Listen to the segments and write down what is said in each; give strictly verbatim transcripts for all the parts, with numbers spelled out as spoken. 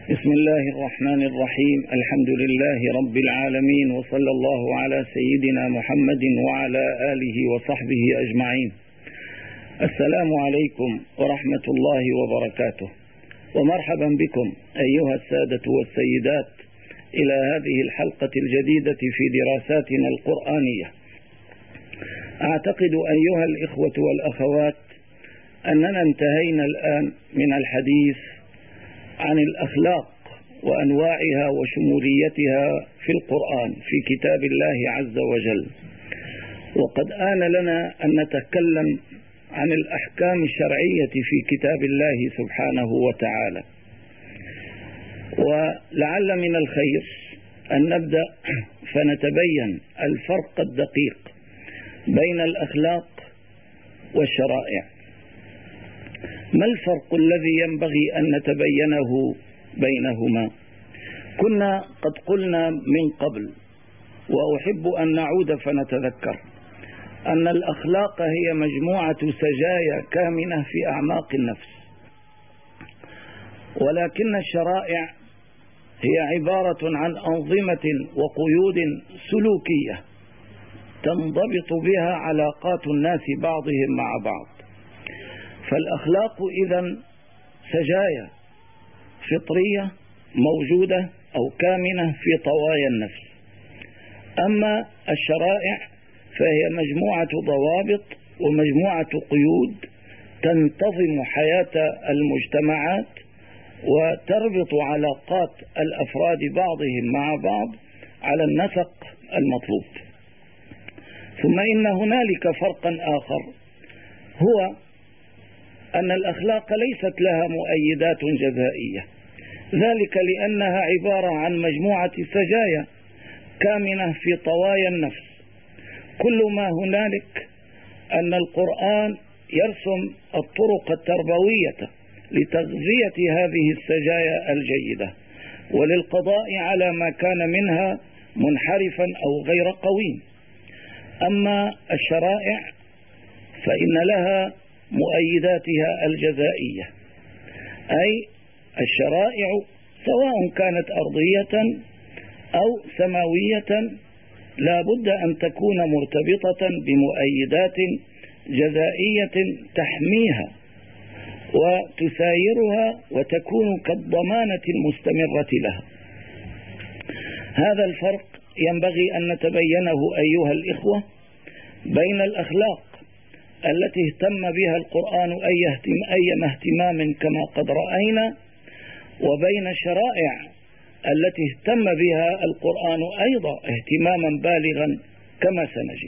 بسم الله الرحمن الرحيم. الحمد لله رب العالمين، وصلى الله على سيدنا محمد وعلى آله وصحبه أجمعين. السلام عليكم ورحمة الله وبركاته، ومرحبا بكم أيها السادة والسيدات إلى هذه الحلقة الجديدة في دراساتنا القرآنية. أعتقد أيها الإخوة والأخوات أننا انتهينا الآن من الحديث عن الأخلاق وأنواعها وشموليتها في القرآن في كتاب الله عز وجل، وقد آن لنا أن نتكلم عن الأحكام الشرعية في كتاب الله سبحانه وتعالى. ولعل من الخير أن نبدأ فنتبين الفرق الدقيق بين الأخلاق والشرائع. ما الفرق الذي ينبغي أن نتبينه بينهما؟ كنا قد قلنا من قبل، وأحب أن نعود فنتذكر، أن الأخلاق هي مجموعة سجايا كامنة في أعماق النفس، ولكن الشرائع هي عبارة عن أنظمة وقيود سلوكية تنضبط بها علاقات الناس بعضهم مع بعض. فالأخلاق إذن سجايا فطرية موجودة أو كامنة في طوايا النفس، أما الشرائع فهي مجموعة ضوابط ومجموعة قيود تنتظم حياة المجتمعات وتربط علاقات الأفراد بعضهم مع بعض على النسق المطلوب. ثم إن هنالك فرقا آخر، هو أن الأخلاق ليست لها مؤيدات جزائية، ذلك لأنها عبارة عن مجموعة سجايا كامنة في طوايا النفس. كل ما هنالك أن القرآن يرسم الطرق التربوية لتغذية هذه السجايا الجيدة وللقضاء على ما كان منها منحرفا أو غير قويم. أما الشرائع فإن لها مؤيداتها الجزائية، أي الشرائع سواء كانت أرضية أو سماوية لا بد أن تكون مرتبطة بمؤيدات جزائية تحميها وتسايرها وتكون كالضمانة المستمرة لها. هذا الفرق ينبغي أن نتبينه أيها الإخوة بين الأخلاق التي اهتم بها القرآن أيما اهتمام كما قد رأينا، وبين الشرائع التي اهتم بها القرآن أيضا اهتماما بالغا كما سنجد.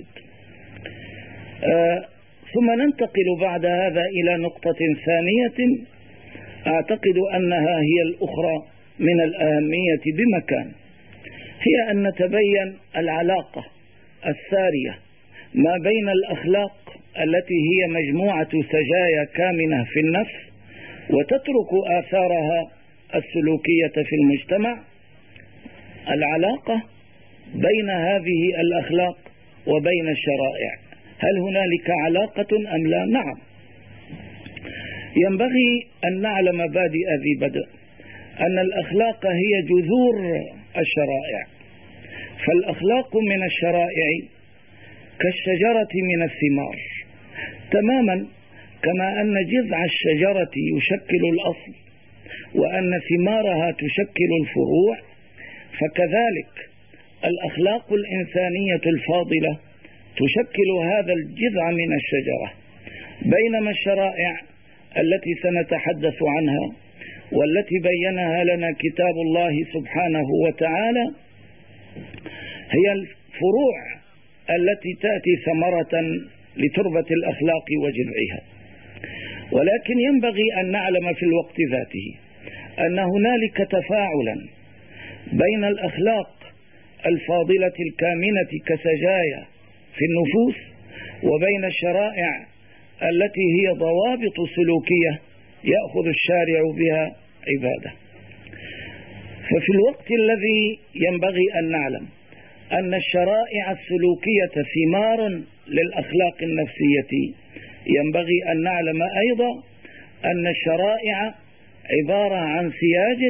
آه ثم ننتقل بعد هذا إلى نقطة ثانية أعتقد أنها هي الأخرى من الأهمية بمكان، هي أن نتبين العلاقة السارية ما بين الأخلاق التي هي مجموعة سجايا كامنة في النفس وتترك آثارها السلوكية في المجتمع، العلاقة بين هذه الأخلاق وبين الشرائع. هل هنالك علاقة أم لا؟ نعم. ينبغي أن نعلم بادئ ذي بدء أن الأخلاق هي جذور الشرائع، فالأخلاق من الشرائع كالشجرة من الثمار تماما، كما أن جذع الشجرة يشكل الأصل وأن ثمارها تشكل الفروع، فكذلك الأخلاق الإنسانية الفاضلة تشكل هذا الجذع من الشجرة. بينما الشرائع التي سنتحدث عنها والتي بينها لنا كتاب الله سبحانه وتعالى هي الفروع التي تأتي ثمرة لتربة الأخلاق وجذعها. ولكن ينبغي أن نعلم في الوقت ذاته أن هنالك تفاعلا بين الأخلاق الفاضلة الكامنة كسجايا في النفوس وبين الشرائع التي هي ضوابط سلوكية يأخذ الشارع بها عبادة. ففي الوقت الذي ينبغي أن نعلم أن الشرائع السلوكية ثمار للأخلاق النفسية، ينبغي أن نعلم أيضا أن الشرائع عبارة عن سياج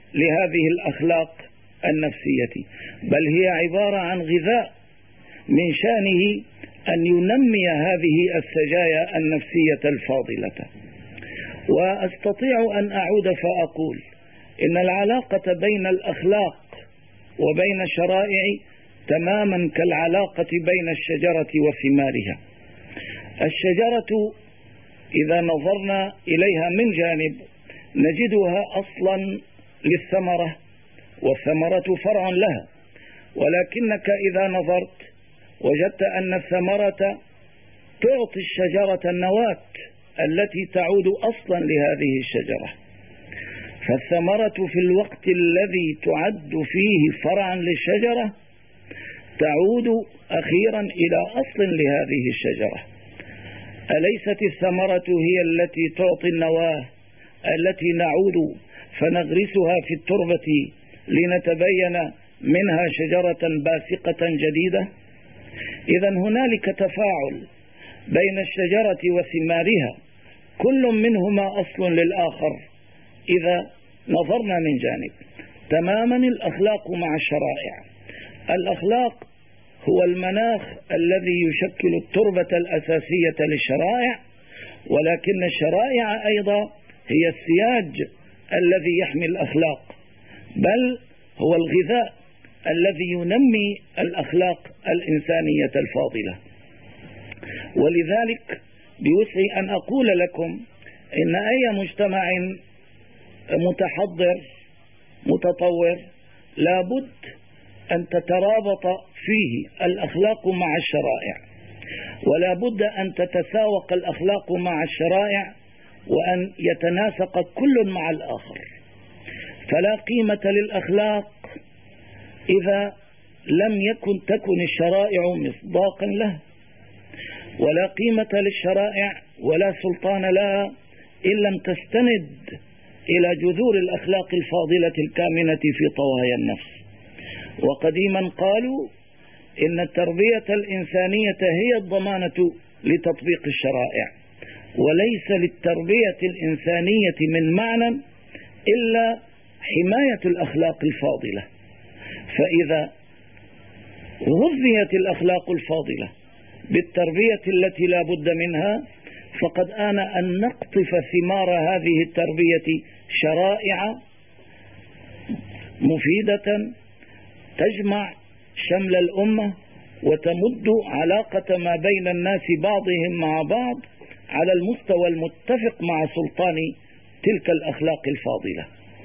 لهذه الأخلاق النفسية، بل هي عبارة عن غذاء من شأنه أن ينمي هذه السجايا النفسية الفاضلة. وأستطيع أن أعود فأقول إن العلاقة بين الأخلاق وبين الشرائع تماما كالعلاقة بين الشجرة وثمارها. الشجرة إذا نظرنا إليها من جانب نجدها أصلا للثمرة، والثمرة فرع لها، ولكنك إذا نظرت وجدت أن الثمرة تعطي الشجرة النواة التي تعود أصلا لهذه الشجرة، فالثمرة في الوقت الذي تعد فيه فرعا للشجرة تعود أخيرا إلى أصل لهذه الشجرة. أليست الثمرة هي التي تعطي النواة التي نعود فنغرسها في التربة لنتبين منها شجرة باسقة جديدة؟ إذا هنالك تفاعل بين الشجرة وثمارها، كل منهما أصل للآخر إذا نظرنا من جانب. تماما الأخلاق مع الشرائع. الأخلاق هو المناخ الذي يشكل التربة الأساسية للشرائع، ولكن الشرائع أيضا هي السياج الذي يحمي الأخلاق، بل هو الغذاء الذي ينمي الأخلاق الإنسانية الفاضلة. ولذلك بوسعي أن أقول لكم إن أي مجتمع متحضر متطور لابد أن تترابط فيه الأخلاق مع الشرائع، ولا بد أن تتساوق الأخلاق مع الشرائع وأن يتناسق كل مع الآخر. فلا قيمة للأخلاق إذا لم يكن تكن الشرائع مصداقا له، ولا قيمة للشرائع ولا سلطان لها إن لم تستند إلى جذور الأخلاق الفاضلة الكامنة في طوايا النفس. وقديما قالوا إن التربية الإنسانية هي الضمانة لتطبيق الشرائع، وليس للتربية الإنسانية من معنى إلا حماية الأخلاق الفاضلة. فإذا غذيت الأخلاق الفاضلة بالتربية التي لا بد منها، فقد آن أن نقطف ثمار هذه التربية شرائع مفيدة تجمع شمل الأمة وتمد علاقة ما بين الناس بعضهم مع بعض على المستوى المتفق مع سلطان تلك الأخلاق الفاضلة.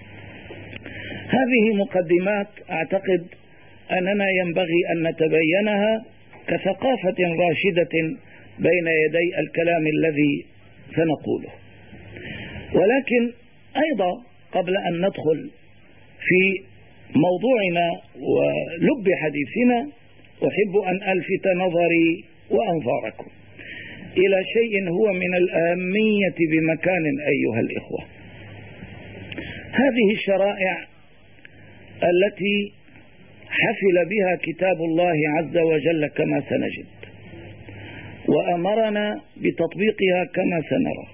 هذه مقدمات أعتقد أننا ينبغي أن نتبينها كثقافة راشدة بين يدي الكلام الذي سنقوله. ولكن أيضا قبل أن ندخل في موضوعنا ولب حديثنا أحب أن ألفت نظري وأنظاركم إلى شيء هو من الأهمية بمكان أيها الإخوة. هذه الشرائع التي حفل بها كتاب الله عز وجل كما سنجد، وأمرنا بتطبيقها كما سنرى،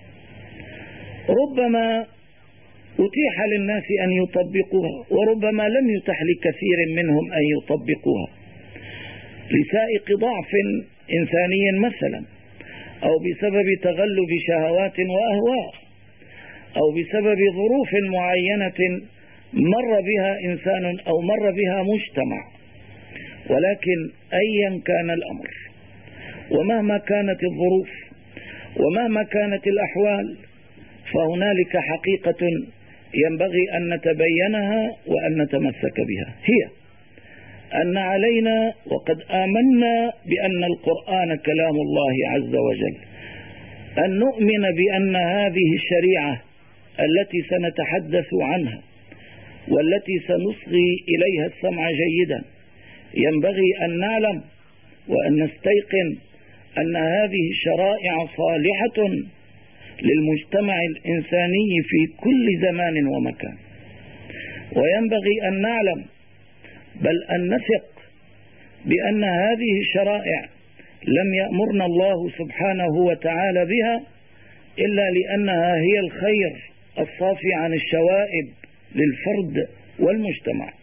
ربما أتيح للناس أن يطبقوها وربما لم يتح لكثير منهم أن يطبقوها لسائق ضعف إنساني مثلا، أو بسبب تغلب شهوات وأهواء، أو بسبب ظروف معينة مر بها إنسان أو مر بها مجتمع. ولكن أيا كان الأمر ومهما كانت الظروف ومهما كانت الأحوال، فهنالك حقيقة ينبغي أن نتبينها وأن نتمسك بها، هي أن علينا وقد آمنا بأن القرآن كلام الله عز وجل أن نؤمن بأن هذه الشريعة التي سنتحدث عنها والتي سنصغي إليها السمع جيدا ينبغي أن نعلم وأن نستيقن أن هذه الشرائع صالحة للمجتمع الإنساني في كل زمان ومكان. وينبغي أن نعلم بل أن نثق بأن هذه الشرائع لم يأمرنا الله سبحانه وتعالى بها إلا لأنها هي الخير الصافي عن الشوائب للفرد والمجتمع،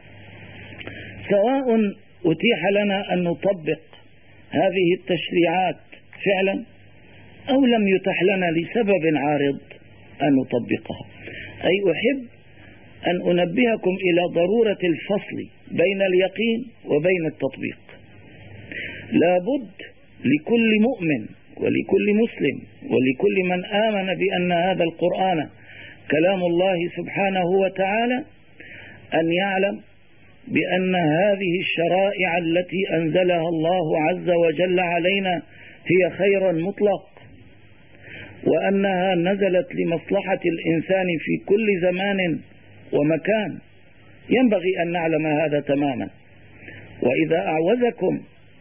سواء أتيح لنا أن نطبق هذه التشريعات فعلا أو لم يتح لنا لسبب عارض أن نطبقها. أي أحب أن أنبهكم إلى ضرورة الفصل بين اليقين وبين التطبيق. لابد لكل مؤمن ولكل مسلم ولكل من آمن بأن هذا القرآن كلام الله سبحانه وتعالى أن يعلم بأن هذه الشرائع التي أنزلها الله عز وجل علينا هي خير مطلق، وأنها نزلت لمصلحة الإنسان في كل زمان ومكان. ينبغي أن نعلم هذا تماما. وإذا أعوزكم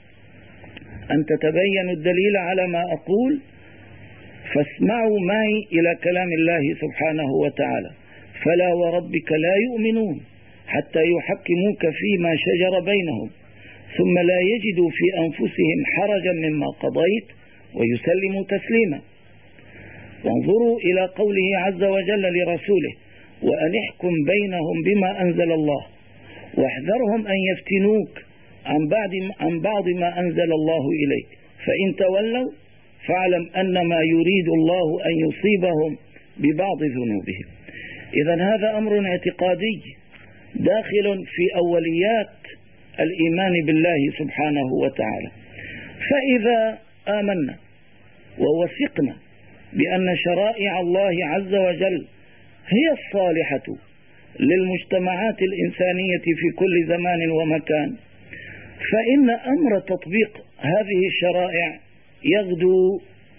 أن تتبينوا الدليل على ما أقول فاسمعوا معي إلى كلام الله سبحانه وتعالى: فلا وربك لا يؤمنون حتى يحكموك فيما شجر بينهم ثم لا يجدوا في أنفسهم حرجا مما قضيت ويسلموا تسليما. وانظروا إلى قوله عز وجل لرسوله: وأن احكم بينهم بما أنزل الله واحذرهم أن يفتنوك عن بعض عن بعض ما أنزل الله إليك فإن تولوا فاعلم أنما يريد الله أن يصيبهم ببعض ذنوبهم. إذن هذا أمر اعتقادي داخل في أوليات الإيمان بالله سبحانه وتعالى. فإذا آمنا ووثقنا بأن شرائع الله عز وجل هي الصالحة للمجتمعات الإنسانية في كل زمان ومكان، فإن أمر تطبيق هذه الشرائع يغدو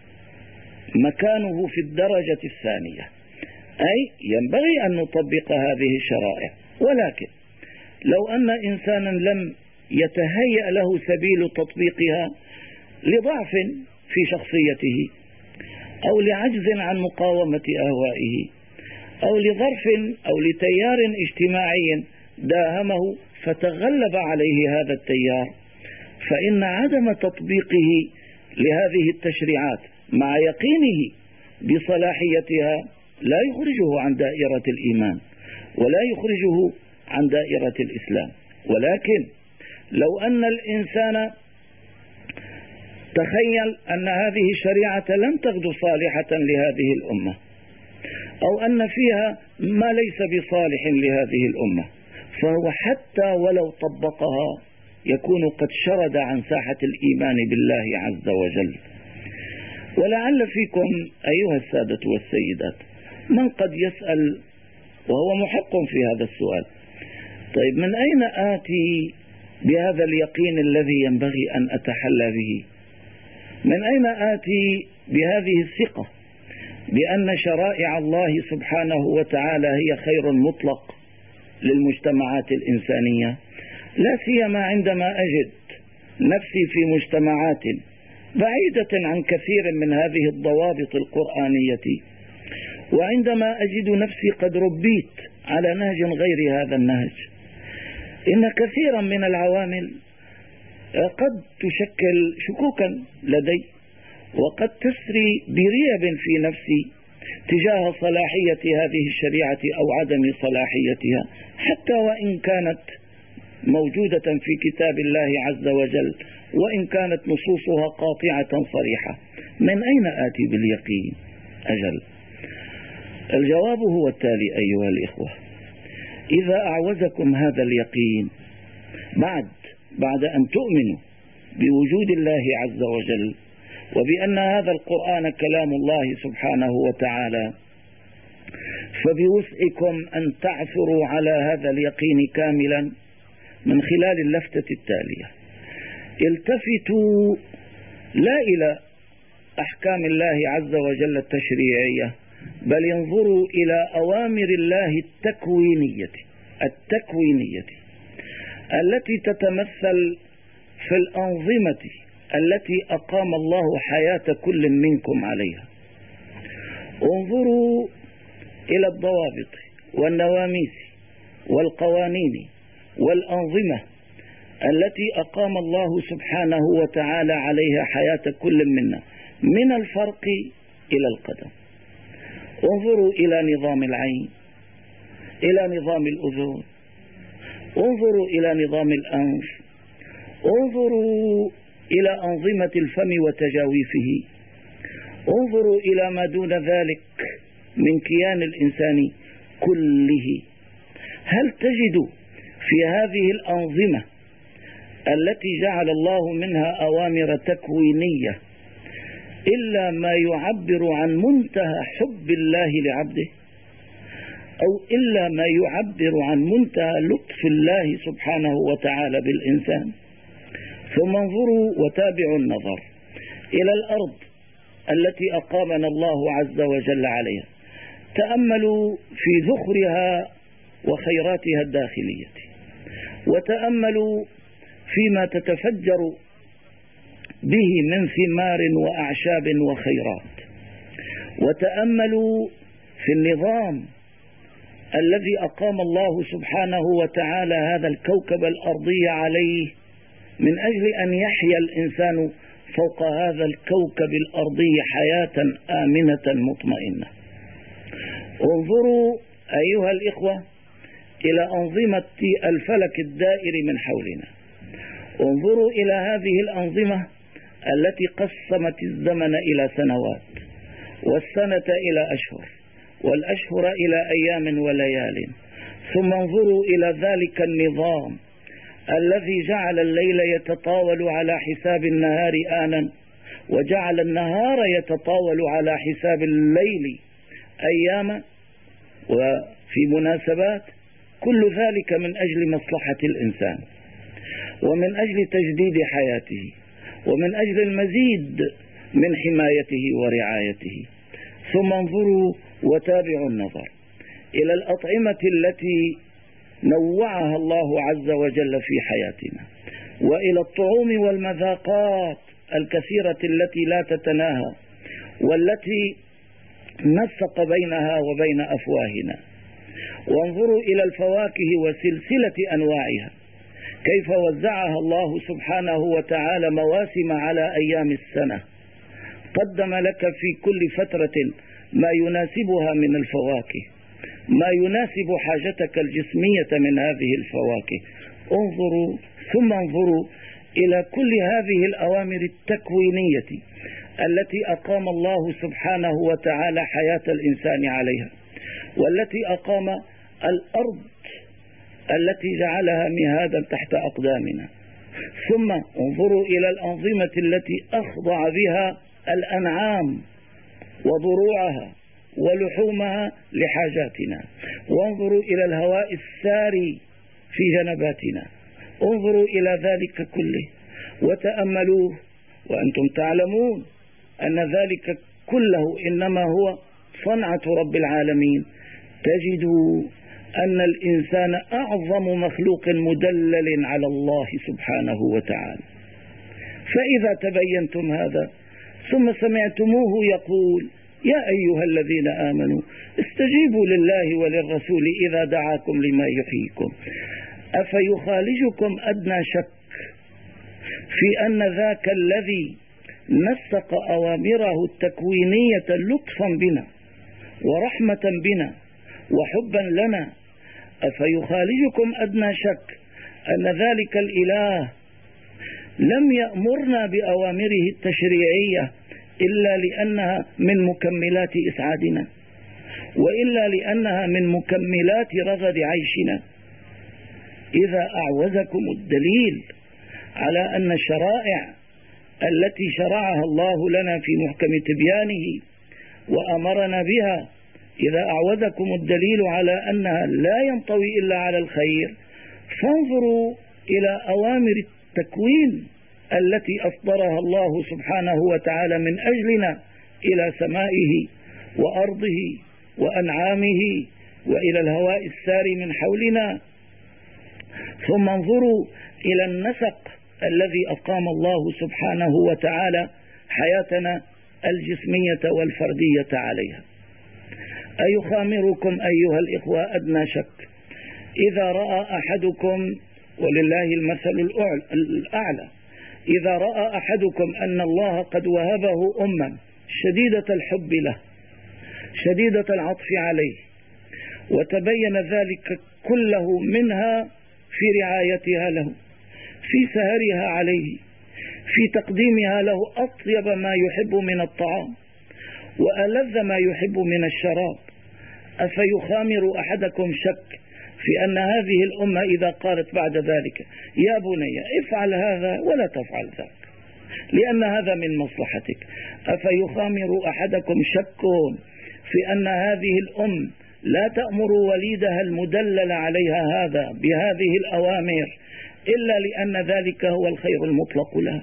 مكانه في الدرجة الثانية. أي ينبغي أن نطبق هذه الشرائع، ولكن لو أن إنسانا لم يتهيأ له سبيل تطبيقها لضعف في شخصيته أو لعجز عن مقاومة أهوائه أو لظرف أو لتيار اجتماعي داهمه فتغلب عليه هذا التيار، فإن عدم تطبيقه لهذه التشريعات مع يقينه بصلاحيتها لا يخرجه عن دائرة الإيمان ولا يخرجه عن دائرة الإسلام. ولكن لو أن الإنسان تخيل أن هذه الشريعة لم تغدو صالحة لهذه الأمة أو أن فيها ما ليس بصالح لهذه الأمة، فهو حتى ولو طبقها يكون قد شرد عن ساحة الإيمان بالله عز وجل. ولعل فيكم أيها السادة والسيدات من قد يسأل وهو محق في هذا السؤال: طيب من أين آتي بهذا اليقين الذي ينبغي أن أتحلى به؟ من أين آتي بهذه الثقة بأن شرائع الله سبحانه وتعالى هي خير مطلق للمجتمعات الإنسانية، لا سيما عندما أجد نفسي في مجتمعات بعيدة عن كثير من هذه الضوابط القرآنية، وعندما أجد نفسي قد ربيت على نهج غير هذا النهج؟ إن كثيرا من العوامل قد تشكل شكوكا لدي وقد تسري بريب في نفسي تجاه صلاحية هذه الشريعة أو عدم صلاحيتها، حتى وإن كانت موجودة في كتاب الله عز وجل وإن كانت نصوصها قاطعة صريحة. من أين آتي باليقين؟ أجل الجواب هو التالي أيها الإخوة: إذا أعوزكم هذا اليقين بعد بعد أن تؤمنوا بوجود الله عز وجل وبأن هذا القرآن كلام الله سبحانه وتعالى، فبوسعكم أن تعثروا على هذا اليقين كاملا من خلال اللفتة التالية: التفتوا لا إلى أحكام الله عز وجل التشريعية، بل انظروا إلى أوامر الله التكوينية التكوينية التي تتمثل في الأنظمة التي أقام الله حياة كل منكم عليها. انظروا إلى الضوابط والنواميس والقوانين والأنظمة التي أقام الله سبحانه وتعالى عليها حياة كل منا من الفرق إلى القدم. انظروا إلى نظام العين، إلى نظام الأذن، انظروا إلى نظام الأنف، انظروا إلى أنظمة الفم وتجاويفه، انظروا إلى ما دون ذلك من كيان الإنسان كله. هل تجد في هذه الأنظمة التي جعل الله منها أوامر تكوينية إلا ما يعبر عن منتهى حب الله لعبده، أو إلا ما يعبر عن منتهى لطف الله سبحانه وتعالى بالإنسان؟ ثم انظروا وتابعوا النظر إلى الأرض التي أقامنا الله عز وجل عليها، تأملوا في ذخرها وخيراتها الداخلية، وتأملوا فيما تتفجر به من ثمار وأعشاب وخيرات، وتأملوا في النظام الذي أقام الله سبحانه وتعالى هذا الكوكب الأرضي عليه من أجل أن يحيا الإنسان فوق هذا الكوكب الأرضي حياة آمنة مطمئنة. انظروا أيها الإخوة إلى أنظمة الفلك الدائر من حولنا، انظروا إلى هذه الأنظمة التي قسمت الزمن إلى سنوات، والسنة إلى أشهر، والأشهر إلى أيام وليال، ثم انظروا إلى ذلك النظام الذي جعل الليل يتطاول على حساب النهار آنا، وجعل النهار يتطاول على حساب الليل أياما وفي مناسبات، كل ذلك من أجل مصلحة الإنسان، ومن أجل تجديد حياته، ومن أجل المزيد من حمايته ورعايته. ثم انظروا وتابعوا النظر إلى الأطعمة التي نوعها الله عز وجل في حياتنا، وإلى الطعوم والمذاقات الكثيرة التي لا تتناهى، والتي نسق بينها وبين أفواهنا. وانظروا إلى الفواكه وسلسلة أنواعها، كيف وزعها الله سبحانه وتعالى مواسم على أيام السنة، قدم لك في كل فترة ما يناسبها من الفواكه، ما يناسب حاجتك الجسمية من هذه الفواكه. انظروا ثم انظروا إلى كل هذه الأوامر التكوينية التي أقام الله سبحانه وتعالى حياة الإنسان عليها، والتي أقام الأرض التي جعلها مهادا تحت أقدامنا. ثم انظروا إلى الأنظمة التي أخضع بها الأنعام وضروعها ولحومها لحاجاتنا، وانظروا إلى الهواء الساري في جنباتنا، انظروا إلى ذلك كله وتأملوه، وأنتم تعلمون أن ذلك كله إنما هو صنعة رب العالمين. تجدوا أن الإنسان أعظم مخلوق مدلل على الله سبحانه وتعالى. فإذا تبينتم هذا ثم سمعتموه يقول: يا أيها الذين آمنوا استجيبوا لله وللرسول إذا دعاكم لما يحييكم، أفيخالجكم أدنى شك في أن ذاك الذي نسق أوامره التكوينية لطفا بنا ورحمة بنا وحبا لنا، أفيخالجكم أدنى شك أن ذلك الإله لم يأمرنا بأوامره التشريعية إلا لأنها من مكملات إسعادنا، وإلا لأنها من مكملات رغد عيشنا؟ إذا أعوزكم الدليل على أن الشرائع التي شرعها الله لنا في محكم تبيانه وأمرنا بها، إذا أعوذكم الدليل على أنها لا ينطوي إلا على الخير، فانظروا إلى أوامر التكوين التي أصدرها الله سبحانه وتعالى من أجلنا إلى سمائه وأرضه وأنعامه وإلى الهواء الساري من حولنا. ثم انظروا إلى النسق الذي أقام الله سبحانه وتعالى حياتنا الجسمية والفردية عليها. أيخامركم أيها الإخوة أدنى شك إذا رأى أحدكم، ولله المثل الأعلى، إذا رأى أحدكم أن الله قد وهبه أما شديدة الحب له، شديدة العطف عليه، وتبين ذلك كله منها في رعايتها له، في سهرها عليه، في تقديمها له أطيب ما يحب من الطعام وألذ ما يحب من الشراب. أفيخامر أحدكم شك في أن هذه الأمة إذا قالت بعد ذلك يا بني افعل هذا ولا تفعل ذاك لأن هذا من مصلحتك، أفيخامر أحدكم شك في أن هذه الأم لا تأمر وليدها المدلل عليها هذا بهذه الأوامر إلا لأن ذلك هو الخير المطلق لها؟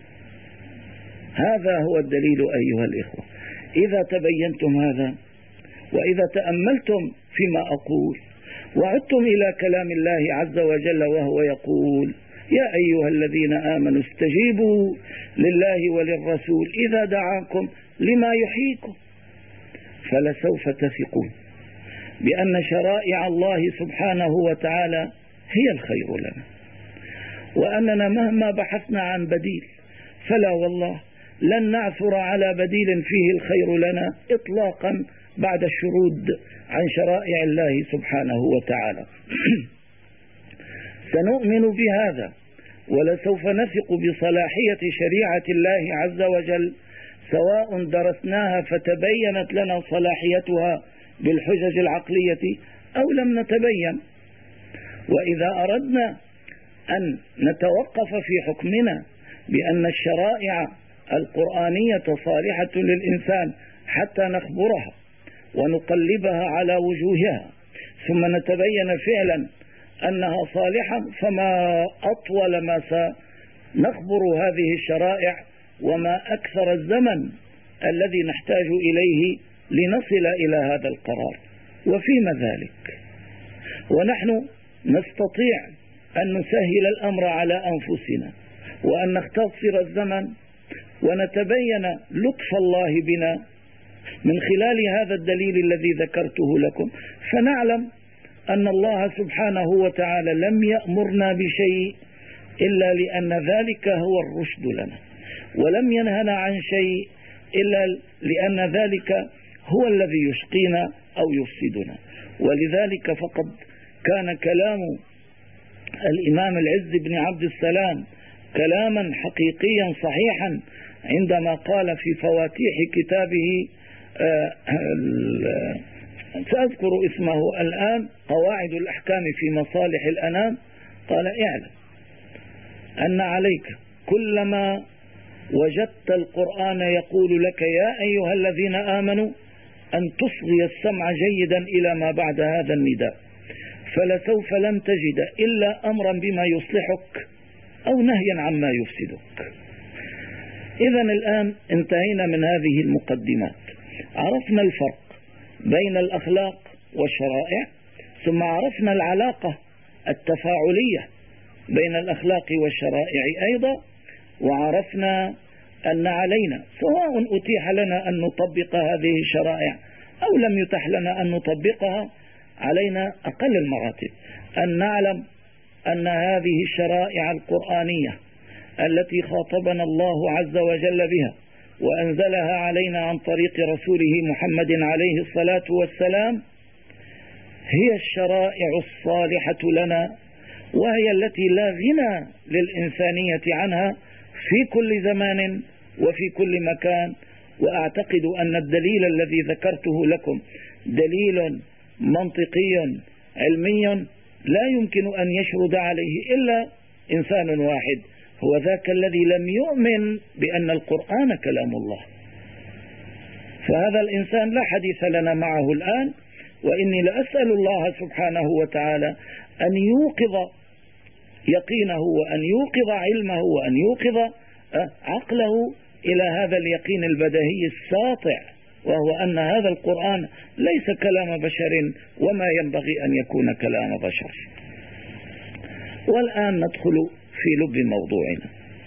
هذا هو الدليل أيها الإخوة. إذا تبينتم هذا وإذا تأملتم فيما أقول وعدتم إلى كلام الله عز وجل وهو يقول يا أيها الذين آمنوا استجيبوا لله وللرسول إذا دعاكم لما يحييكم، فلسوف تثقون بأن شرائع الله سبحانه وتعالى هي الخير لنا، وأننا مهما بحثنا عن بديل فلا والله لن نعثر على بديل فيه الخير لنا إطلاقا بعد الشرود عن شرائع الله سبحانه وتعالى. سنؤمن بهذا ولسوف نثق بصلاحية شريعة الله عز وجل سواء درسناها فتبينت لنا صلاحيتها بالحجج العقلية أو لم نتبين. وإذا أردنا أن نتوقف في حكمنا بأن الشرائع القرآنية صالحة للإنسان حتى نخبرها ونقلبها على وجوهها ثم نتبين فعلا أنها صالحة، فما أطول ما سنخبر هذه الشرائع وما أكثر الزمن الذي نحتاج إليه لنصل إلى هذا القرار. وفيما ذلك ونحن نستطيع أن نسهل الأمر على أنفسنا وأن نختصر الزمن ونتبين لطف الله بنا من خلال هذا الدليل الذي ذكرته لكم، فنعلم أن الله سبحانه وتعالى لم يأمرنا بشيء إلا لأن ذلك هو الرشد لنا، ولم ينهنا عن شيء إلا لأن ذلك هو الذي يشقينا أو يفسدنا. ولذلك فقد كان كلام الإمام العز بن عبد السلام كلاما حقيقيا صحيحا عندما قال في فواتيح كتابه سأذكر اسمه الآن قواعد الأحكام في مصالح الأنام، قال اعلم أن عليك كلما وجدت القرآن يقول لك يا أيها الذين آمنوا أن تصغي السمع جيدا إلى ما بعد هذا النداء، فلسوف لن تجد إلا أمرا بما يصلحك أو نهيا عما يفسدك. إذن الآن انتهينا من هذه المقدمات، عرفنا الفرق بين الأخلاق والشرائع، ثم عرفنا العلاقة التفاعلية بين الأخلاق والشرائع أيضا، وعرفنا أن علينا سواء أتيح لنا أن نطبق هذه الشرائع أو لم يتح لنا أن نطبقها، علينا أقل المراتب أن نعلم أن هذه الشرائع القرآنية التي خاطبنا الله عز وجل بها وأنزلها علينا عن طريق رسوله محمد عليه الصلاة والسلام هي الشرائع الصالحة لنا، وهي التي لا غنى للإنسانية عنها في كل زمان وفي كل مكان. وأعتقد أن الدليل الذي ذكرته لكم دليل منطقي علمي لا يمكن أن يشرد عليه إلا إنسان واحد، هو ذاك الذي لم يؤمن بأن القرآن كلام الله. فهذا الإنسان لا حديث لنا معه الآن، وإني لأسأل الله سبحانه وتعالى أن يوقظ يقينه وأن يوقظ علمه وأن يوقظ عقله إلى هذا اليقين البديهي الساطع، وهو أن هذا القرآن ليس كلام بشر وما ينبغي أن يكون كلام بشر. والآن ندخل في لب موضوعنا.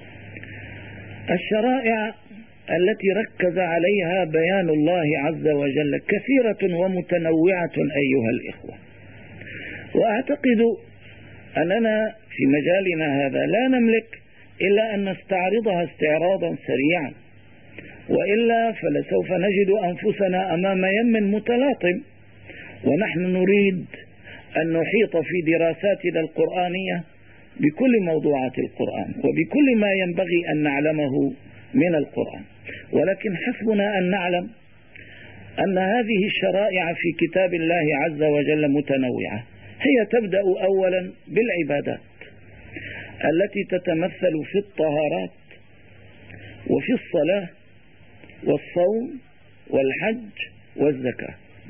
الشرائع التي ركز عليها بيان الله عز وجل كثيرة ومتنوعة أيها الإخوة، وأعتقد أننا في مجالنا هذا لا نملك إلا أن نستعرضها استعراضا سريعا، وإلا فلسوف نجد أنفسنا أمام يم متلاطم، ونحن نريد أن نحيط في دراساتنا القرآنية بكل موضوعات القرآن وبكل ما ينبغي أن نعلمه من القرآن، ولكن حسبنا أن نعلم أن هذه الشرائع في كتاب الله عز وجل متنوعة. هي تبدأ أولا بالعبادات التي تتمثل في الطهارات وفي الصلاة والصوم والحج والزكاة،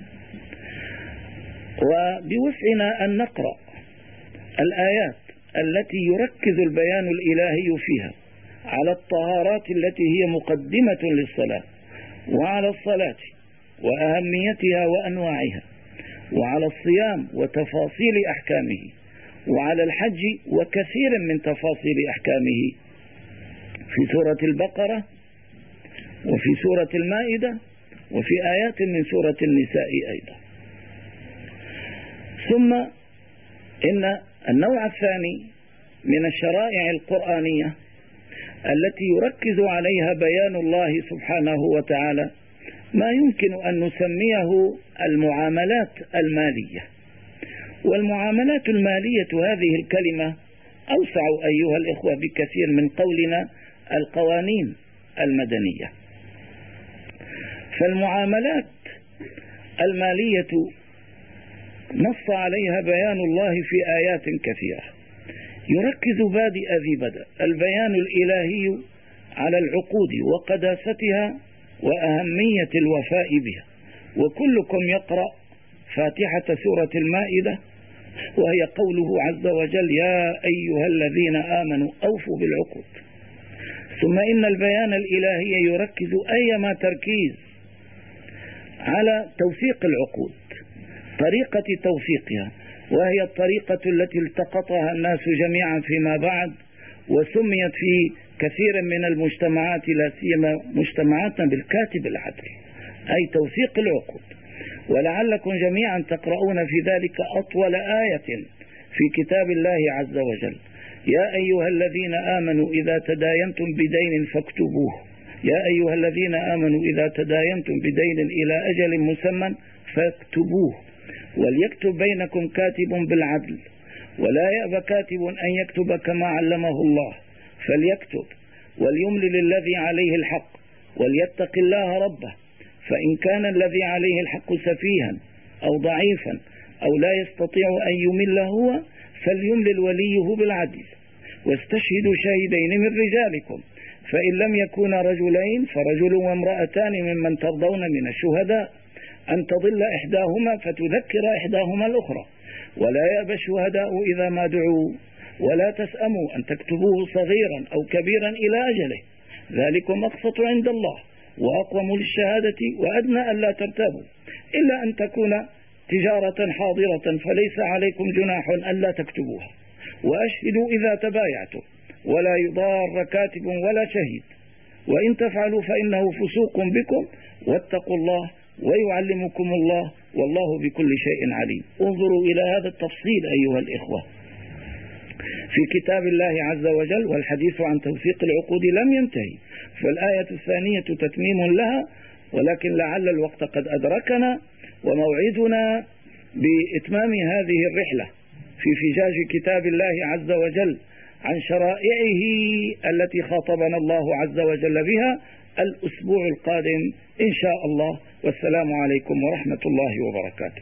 وبوسعنا أن نقرأ الآيات التي يركز البيان الإلهي فيها على الطهارات التي هي مقدمة للصلاة، وعلى الصلاة وأهميتها وأنواعها، وعلى الصيام وتفاصيل أحكامه، وعلى الحج وكثير من تفاصيل أحكامه في سورة البقرة وفي سورة المائدة وفي آيات من سورة النساء أيضا. ثم إن النوع الثاني من الشرائع القرآنية التي يركز عليها بيان الله سبحانه وتعالى ما يمكن أن نسميه المعاملات المالية. والمعاملات المالية هذه الكلمة أوسع أيها الإخوة بكثير من قولنا القوانين المدنية. فالمعاملات المالية نص عليها بيان الله في آيات كثيرة، يركز بادئ ذي بدء البيان الإلهي على العقود وقداستها وأهمية الوفاء بها. وكلكم يقرأ فاتحة سورة المائدة وهي قوله عز وجل: يا أيها الذين آمنوا أوفوا بالعقود. ثم إن البيان الإلهي يركز أيما تركيز على توثيق العقود، طريقة توثيقها، وهي الطريقة التي التقطها الناس جميعا فيما بعد، وسميت في كثير من المجتمعات لا سيما مجتمعاتنا بالكاتب العدل، أي توثيق العقود. ولعلكم جميعا تقرؤون في ذلك أطول آية في كتاب الله عز وجل: يا أيها الذين آمنوا إذا تداينتم بدين فاكتبوه، يا أيها الذين آمنوا إذا تداينتم بدين إلى أجل مسمى فاكتبوه وليكتب بينكم كاتب بالعدل ولا يأبى كاتب أن يكتب كما علمه الله فليكتب وليملل الذي عليه الحق وليتق الله ربه، فإن كان الذي عليه الحق سفيها أو ضعيفا أو لا يستطيع أن يمل هو فليملل وليه بالعدل واستشهدوا شاهدين من رجالكم، فإن لم يكونا رجلين فرجل وامرأتان ممن ترضون من الشهداء أن تضل إحداهما فتذكر إحداهما الأخرى، ولا يأبى الشهداء إذا ما دعوا ولا تسأموا أن تكتبوه صغيرا أو كبيرا إلى أجله، ذلكم أقسط عند الله وأقوم للشهادة وأدنى ألا ترتابوا، إلا أن تكون تجارة حاضرة فليس عليكم جناح ألا تكتبوها، وأشهدوا إذا تبايعتم ولا يضار كاتب ولا شهيد، وإن تفعلوا فإنه فسوق بكم واتقوا الله ويعلمكم الله والله بكل شيء عليم. انظروا إلى هذا التفصيل أيها الإخوة في كتاب الله عز وجل، والحديث عن توثيق العقود لم ينتهي، فالآية الثانية تتميم لها، ولكن لعل الوقت قد أدركنا، وموعدنا بإتمام هذه الرحلة في فجاج كتاب الله عز وجل عن شرائعه التي خاطبنا الله عز وجل بها الأسبوع القادم إن شاء الله. والسلام عليكم ورحمة الله وبركاته.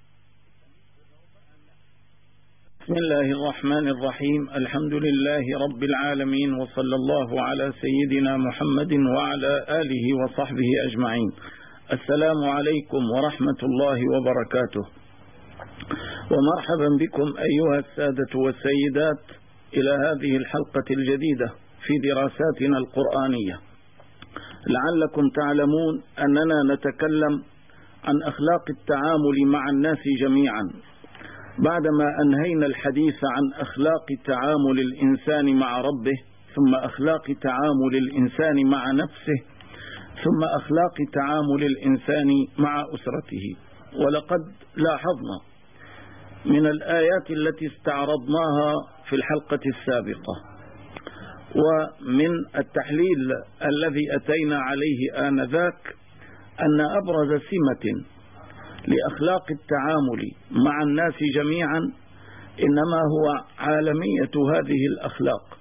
بسم الله الرحمن الرحيم. الحمد لله رب العالمين، وصلى الله على سيدنا محمد وعلى آله وصحبه أجمعين. السلام عليكم ورحمة الله وبركاته، ومرحبا بكم أيها السادة والسيدات إلى هذه الحلقة الجديدة في دراساتنا القرآنية. لعلكم تعلمون أننا نتكلم عن أخلاق التعامل مع الناس جميعا، بعدما أنهينا الحديث عن أخلاق تعامل الإنسان مع ربه، ثم أخلاق تعامل الإنسان مع نفسه، ثم أخلاق تعامل الإنسان مع أسرته. ولقد لاحظنا من الآيات التي استعرضناها في الحلقة السابقة ومن التحليل الذي أتينا عليه آنذاك أن أبرز سمة لأخلاق التعامل مع الناس جميعا إنما هو عالمية هذه الأخلاق.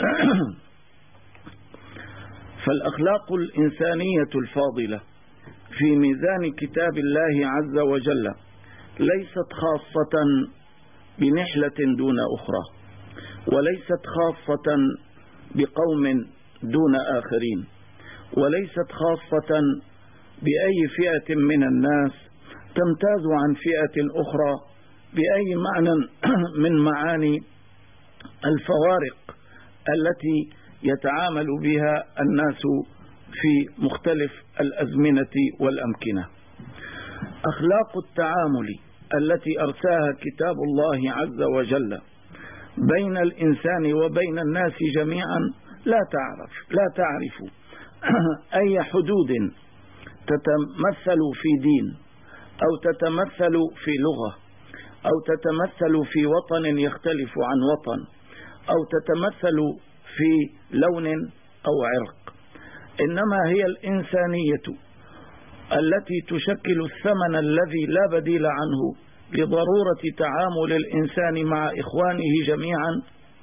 فالأخلاق الإنسانية الفاضلة في ميزان كتاب الله عز وجل ليست خاصة بنحلة دون أخرى، وليست خاصة بقوم دون آخرين، وليست خاصة بأي فئة من الناس تمتاز عن فئة أخرى بأي معنى من معاني الفوارق التي يتعامل بها الناس في مختلف الأزمنة والأمكنة. أخلاق التعامل التي أرساها كتاب الله عز وجل بين الإنسان وبين الناس جميعا لا تعرف لا تعرف أي حدود تتمثل في دين أو تتمثل في لغة أو تتمثل في وطن يختلف عن وطن أو تتمثل في لون أو عرق، إنما هي الإنسانية التي تشكل الثمن الذي لا بديل عنه لضرورة تعامل الإنسان مع إخوانه جميعا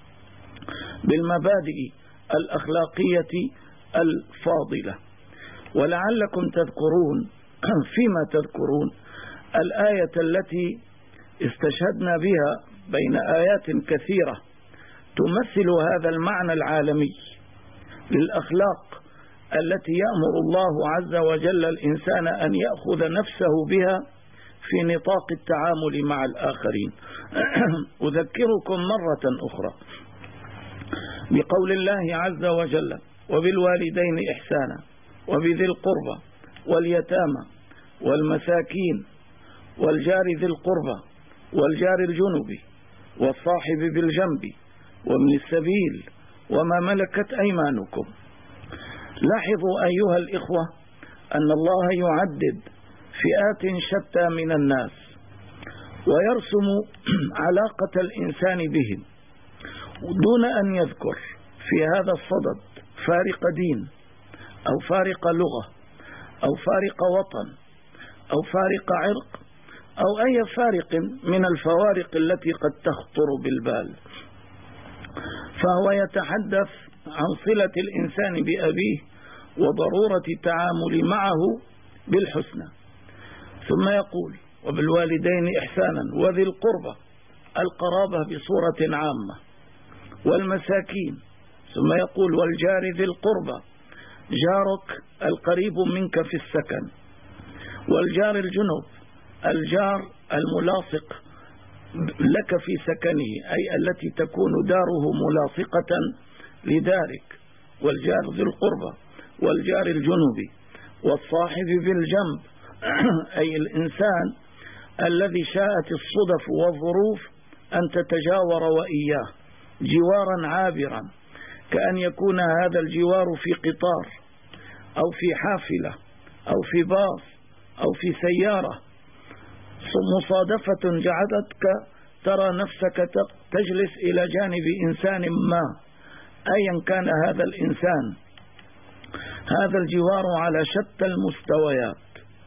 بالمبادئ الأخلاقية الفاضلة. ولعلكم تذكرون فيما تذكرون الآية التي استشهدنا بها بين آيات كثيرة تمثل هذا المعنى العالمي للأخلاق التي يأمر الله عز وجل الإنسان أن يأخذ نفسه بها في نطاق التعامل مع الآخرين. أذكركم مرة أخرى بقول الله عز وجل: وبالوالدين إحسانا وبذي القربى واليتامى والمساكين والجار ذي القربى والجار الجنب والصاحب بالجنب وابن السبيل وما ملكت أيمانكم. لاحظوا أيها الإخوة أن الله يعدد فئات شتى من الناس ويرسم علاقة الإنسان بهم دون أن يذكر في هذا الصدد فارق دين أو فارق لغة أو فارق وطن أو فارق عرق أو أي فارق من الفوارق التي قد تخطر بالبال، فهو يتحدث عن صلة الإنسان بأبيه وضرورة التعامل معه بالحسنى، ثم يقول: وبالوالدين إحسانا وذي القربى، القرابة بصورة عامة، والمساكين، ثم يقول: والجار ذي القربى، جارك القريب منك في السكن، والجار الجنب، الجار الملاصق لك في سكنه، أي التي تكون داره ملاصقة لدارك، والجار ذي القربى، والجار الجنب، والصاحب بالجنب، أي الإنسان الذي شاءت الصدف والظروف أن تتجاور وإياه جوارا عابرا، كأن يكون هذا الجوار في قطار أو في حافلة أو في باص أو في سيارة، مصادفة جعلتك ترى نفسك تجلس إلى جانب إنسان ما أيا كان هذا الإنسان. هذا الجوار على شتى المستويات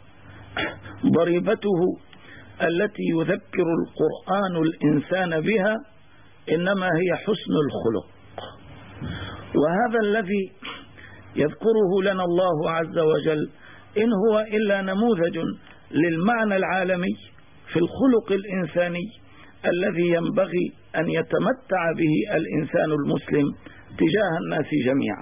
ضريبته التي يذكر القرآن الإنسان بها إنما هي حسن الخلق، وهذا الذي يذكره لنا الله عز وجل إن هو إلا نموذج للمعنى العالمي في الخلق الإنساني الذي ينبغي أن يتمتع به الإنسان المسلم تجاه الناس جميعا.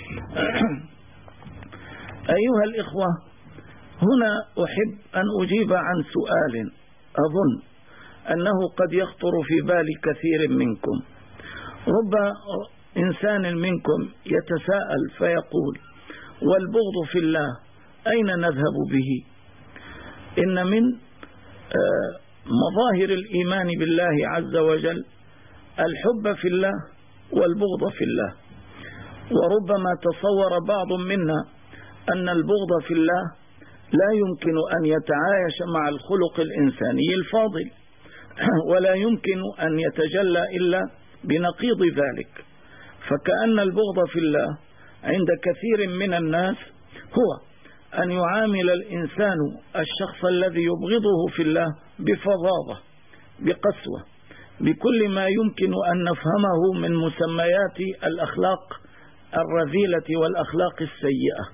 أيها الإخوة، هنا أحب أن أجيب عن سؤال أظن أنه قد يخطر في بال كثير منكم. رب إنسان منكم يتساءل فيقول: والبغض في الله أين نذهب به؟ إن من مظاهر الإيمان بالله عز وجل الحب في الله والبغض في الله، وربما تصور بعض منا أن البغض في الله لا يمكن أن يتعايش مع الخلق الإنساني الفاضل، ولا يمكن أن يتجلى إلا بنقيض ذلك، فكأن البغض في الله عند كثير من الناس هو أن يعامل الإنسان الشخص الذي يبغضه في الله بفظاظة، بقسوة، بكل ما يمكن أن نفهمه من مسميات الأخلاق الرذيلة والأخلاق السيئة.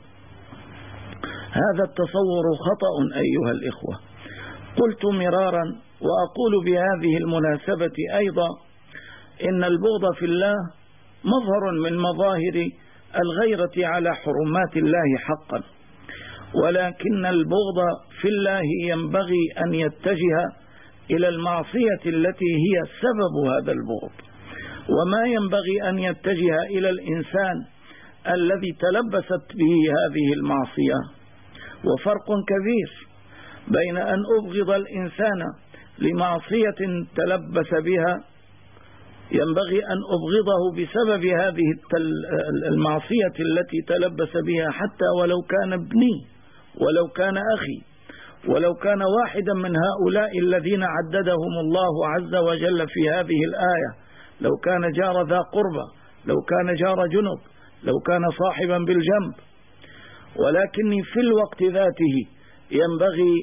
هذا التصور خطأ أيها الإخوة. قلت مرارا وأقول بهذه المناسبة أيضا إن البغض في الله مظهر من مظاهر الغيرة على حرمات الله حقا، ولكن البغض في الله ينبغي أن يتجه إلى المعصية التي هي سبب هذا البغض، وما ينبغي أن يتجه إلى الإنسان الذي تلبست به هذه المعصية. وفرق كبير بين أن أبغض الإنسان لمعصية تلبس بها، ينبغي أن أبغضه بسبب هذه المعصية التي تلبس بها، حتى ولو كان ابني، ولو كان أخي، ولو كان واحدا من هؤلاء الذين عددهم الله عز وجل في هذه الآية، لو كان جار ذا قربى، لو كان جار جنب، لو كان صاحبا بالجنب. ولكني في الوقت ذاته ينبغي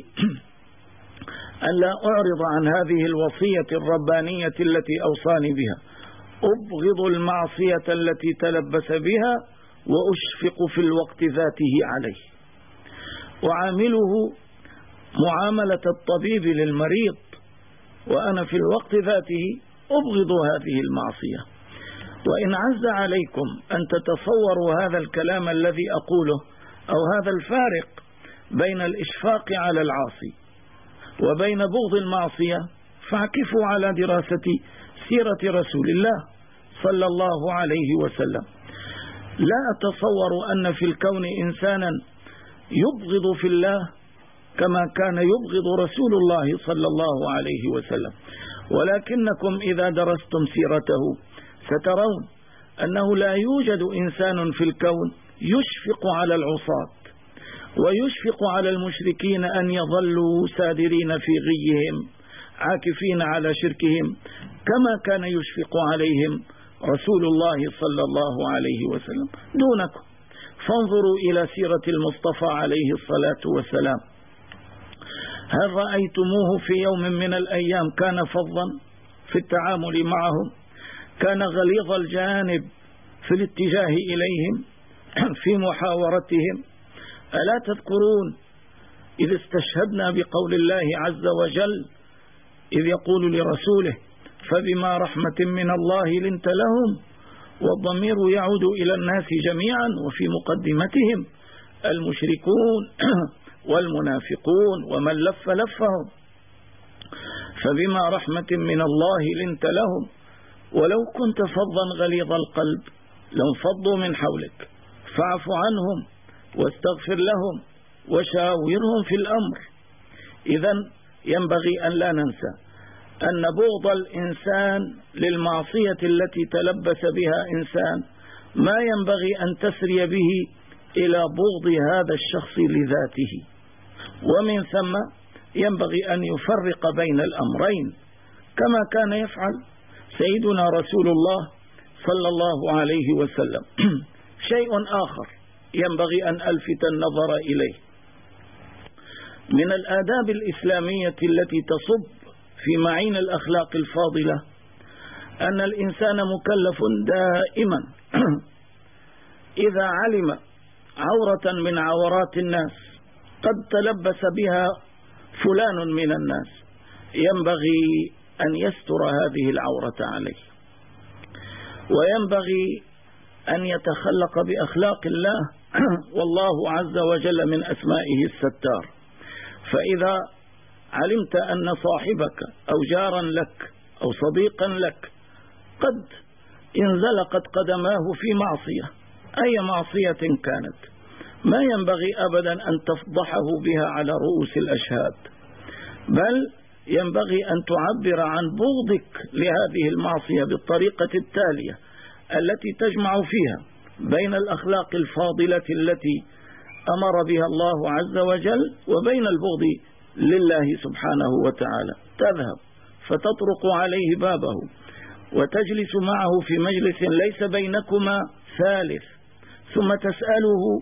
أن لا أعرض عن هذه الوصية الربانية التي أوصاني بها. أبغض المعصية التي تلبس بها وأشفق في الوقت ذاته عليه، وعامله معاملة الطبيب للمريض، وأنا في الوقت ذاته أبغض هذه المعصية. وإن عز عليكم أن تتصوروا هذا الكلام الذي أقوله، أو هذا الفارق بين الإشفاق على العاصي وبين بغض المعصية، فاعكفوا على دراسة سيرة رسول الله صلى الله عليه وسلم. لا أتصور أن في الكون إنسانا يبغض في الله كما كان يبغض رسول الله صلى الله عليه وسلم، ولكنكم إذا درستم سيرته سترون أنه لا يوجد إنسان في الكون يشفق على العصاة ويشفق على المشركين أن يظلوا سادرين في غيهم عاكفين على شركهم كما كان يشفق عليهم رسول الله صلى الله عليه وسلم. دونكم، فانظروا إلى سيرة المصطفى عليه الصلاة والسلام. هل رأيتموه في يوم من الأيام كان فظا في التعامل معهم؟ كان غليظ الجانب في الاتجاه إليهم في محاورتهم؟ ألا تذكرون إذ استشهدنا بقول الله عز وجل إذ يقول لرسوله فبما رحمة من الله لنت لهم، والضمير يعود إلى الناس جميعا، وفي مقدمتهم المشركون والمنافقون ومن لف لفهم. فبما رحمة من الله لنت لهم، ولو كنت فظا غليظ القلب لانفضوا من حولك، فاعف عنهم واستغفر لهم وشاورهم في الأمر. إذن ينبغي أن لا ننسى أن بغض الإنسان للمعصية التي تلبس بها إنسان ما ينبغي أن تسري به إلى بغض هذا الشخص لذاته، ومن ثم ينبغي أن يفرق بين الأمرين كما كان يفعل سيدنا رسول الله صلى الله عليه وسلم. شيء آخر ينبغي أن ألفت النظر إليه من الآداب الإسلامية التي تصب في معين الأخلاق الفاضلة، أن الإنسان مكلف دائما إذا علم عورة من عورات الناس قد تلبس بها فلان من الناس، ينبغي أن يستر هذه العورة عليه، وينبغي أن يتخلق بأخلاق الله والله عز وجل من أسمائه الستار. فإذا علمت أن صاحبك أو جارا لك أو صديقا لك قد انزلقت قدماه في معصية، أي معصية كانت، ما ينبغي أبدا أن تفضحه بها على رؤوس الأشهاد، بل ينبغي أن تعبر عن بغضك لهذه المعصية بالطريقة التالية التي تجمع فيها بين الأخلاق الفاضلة التي أمر بها الله عز وجل وبين البغض لله سبحانه وتعالى. تذهب فتطرق عليه بابه وتجلس معه في مجلس ليس بينكما ثالث، ثم تسأله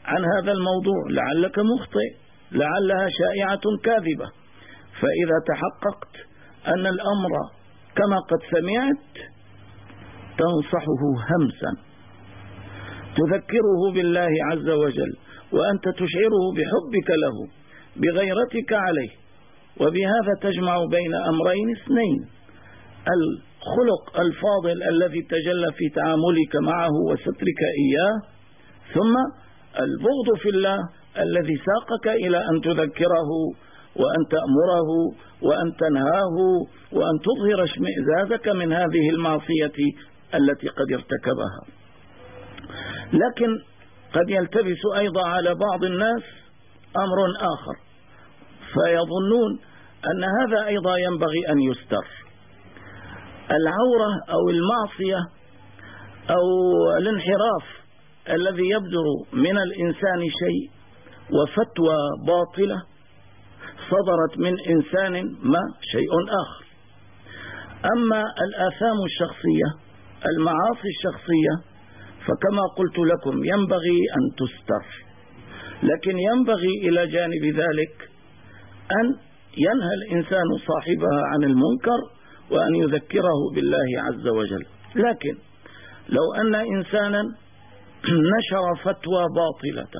عن هذا الموضوع، لعلك مخطئ، لعلها شائعة كاذبة. فإذا تحققت أن الأمر كما قد سمعت تنصحه همسا، تذكره بالله عز وجل، وأنت تشعره بحبك له بغيرتك عليه، وبهذا تجمع بين أمرين اثنين: الخلق الفاضل الذي تجلى في تعاملك معه وسترك إياه، ثم البغض في الله الذي ساقك إلى أن تذكره وأن تأمره وأن تنهاه وأن تظهر اشمئزازك من هذه المعصية التي قد ارتكبها. لكن قد يلتبس أيضا على بعض الناس أمر آخر، فيظنون أن هذا أيضا ينبغي أن يستر. العورة أو المعصية أو الانحراف الذي يبدر من الإنسان شيء وفتوى باطلة صدرت من إنسان ما شيء آخر. أما الآثام الشخصية، المعاصي الشخصية، فكما قلت لكم ينبغي أن تستر، لكن ينبغي إلى جانب ذلك أن ينهى الإنسان صاحبها عن المنكر وأن يذكره بالله عز وجل. لكن لو أن إنسانا نشر فتوى باطلة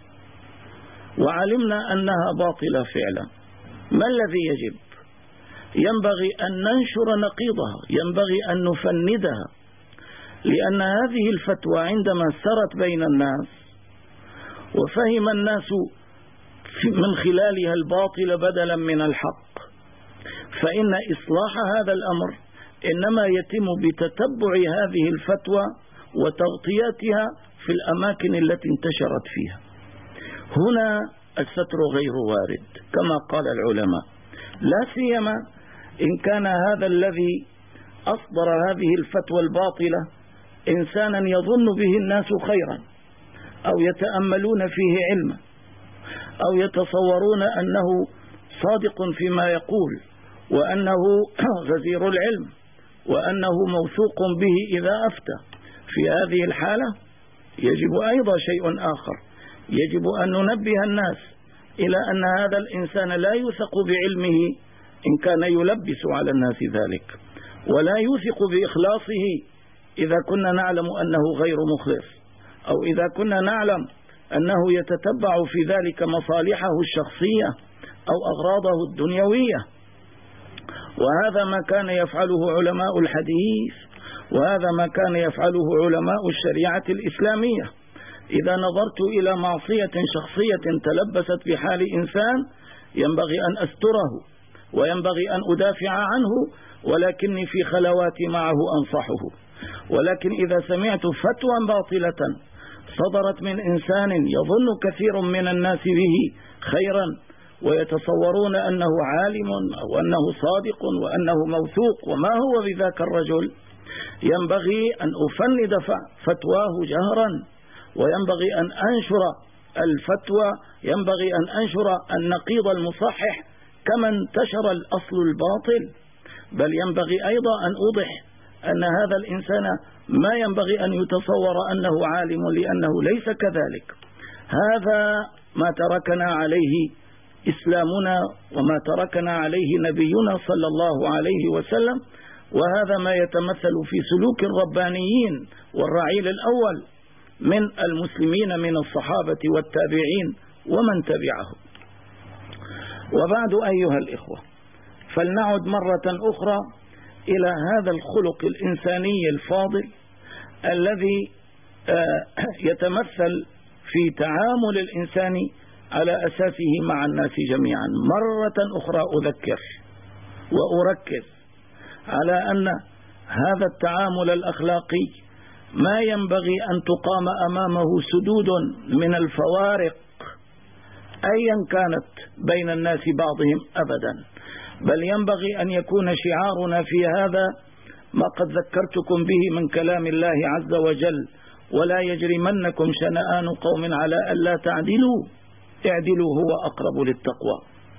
وعلمنا أنها باطلة فعلا، ما الذي يجب؟ ينبغي أن ننشر نقيضها، ينبغي أن نفندها، لأن هذه الفتوى عندما سرت بين الناس وفهم الناس من خلالها الباطل بدلا من الحق، فإن إصلاح هذا الأمر إنما يتم بتتبع هذه الفتوى وتغطيتها في الأماكن التي انتشرت فيها. هنا الستر غير وارد كما قال العلماء، لا سيما إن كان هذا الذي أصدر هذه الفتوى الباطلة إنسانا يظن به الناس خيرا، أو يتأملون فيه علما، أو يتصورون أنه صادق فيما يقول، وأنه غزير العلم، وأنه موثوق به إذا أفتى. في هذه الحالة يجب أيضا شيء آخر، يجب أن ننبه الناس إلى أن هذا الإنسان لا يوثق بعلمه إن كان يلبس على الناس ذلك، ولا يوثق بإخلاصه إذا كنا نعلم أنه غير مخلص، أو إذا كنا نعلم أنه يتتبع في ذلك مصالحه الشخصية أو أغراضه الدنيوية. وهذا ما كان يفعله علماء الحديث، وهذا ما كان يفعله علماء الشريعة الإسلامية. إذا نظرت إلى معصية شخصية تلبست بحال إنسان ينبغي أن أستره وينبغي أن أدافع عنه، ولكني في خلواتي معه أنصحه. ولكن إذا سمعت فتوى باطلة صدرت من إنسان يظن كثير من الناس به خيرا، ويتصورون أنه عالم أو أنه صادق وأنه موثوق وما هو بذاك الرجل، ينبغي أن أفند فتواه جهرا، وينبغي أن أنشر الفتوى، ينبغي أن أنشر النقيض المصحح كما انتشر الأصل الباطل. بل ينبغي أيضا أن أوضح أن هذا الإنسان ما ينبغي أن يتصور أنه عالم، لأنه ليس كذلك. هذا ما تركنا عليه إسلامنا وما تركنا عليه نبينا صلى الله عليه وسلم، وهذا ما يتمثل في سلوك الربانيين والرعيل الأول من المسلمين من الصحابة والتابعين ومن تبعهم. وبعد أيها الإخوة، فلنعد مرة أخرى إلى هذا الخلق الإنساني الفاضل الذي يتمثل في تعامل الإنسان على أساسه مع الناس جميعا. مرة أخرى أذكر وأركز على أن هذا التعامل الأخلاقي ما ينبغي أن تقام أمامه سدود من الفوارق أيا كانت بين الناس بعضهم أبدا، بل ينبغي أن يكون شعارنا في هذا ما قد ذكرتكم به من كلام الله عز وجل: ولا يجرمنكم شنآن قوم على ألا تعدلوا اعدلوا هو أقرب للتقوى.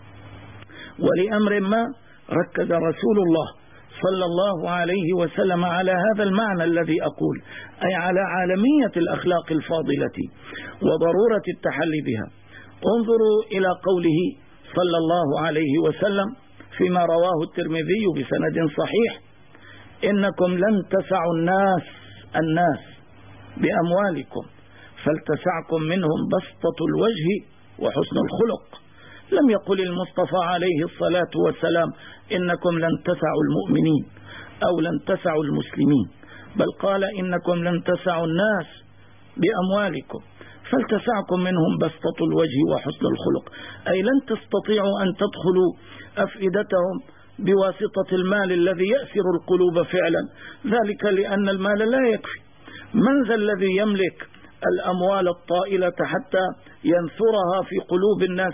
ولأمر ما ركز رسول الله صلى الله عليه وسلم على هذا المعنى الذي أقول، أي على عالمية الأخلاق الفاضلة وضرورة التحلي بها. انظروا إلى قوله صلى الله عليه وسلم فيما رواه الترمذي بسند صحيح: إنكم لن تسعوا الناس الناس بأموالكم فلتسعكم منهم بسطة الوجه وحسن الخلق. لم يقل المصطفى عليه الصلاة والسلام إنكم لن تسعوا المؤمنين أو لن تسعوا المسلمين، بل قال إنكم لن تسعوا الناس بأموالكم فلتسعكم منهم بسطة الوجه وحسن الخلق، أي لن تستطيعوا أن تدخلوا أفئدتهم بواسطة المال الذي يأسر القلوب فعلا، ذلك لأن المال لا يكفي. من ذا الذي يملك الأموال الطائلة حتى ينثرها في قلوب الناس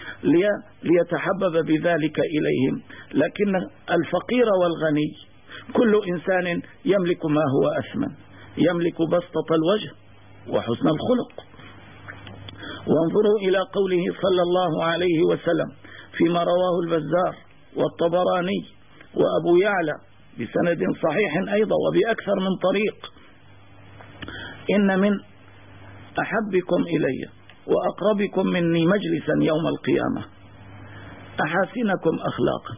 ليتحبب بذلك إليهم؟ لكن الفقير والغني كل إنسان يملك ما هو أثمن، يملك بسطة الوجه وحسن الخلق. وانظروا إلى قوله صلى الله عليه وسلم فيما رواه البزار والطبراني وأبو يعلى بسند صحيح أيضا وبأكثر من طريق: إن من أحبكم إلي وأقربكم مني مجلسا يوم القيامة أحاسنكم أخلاقا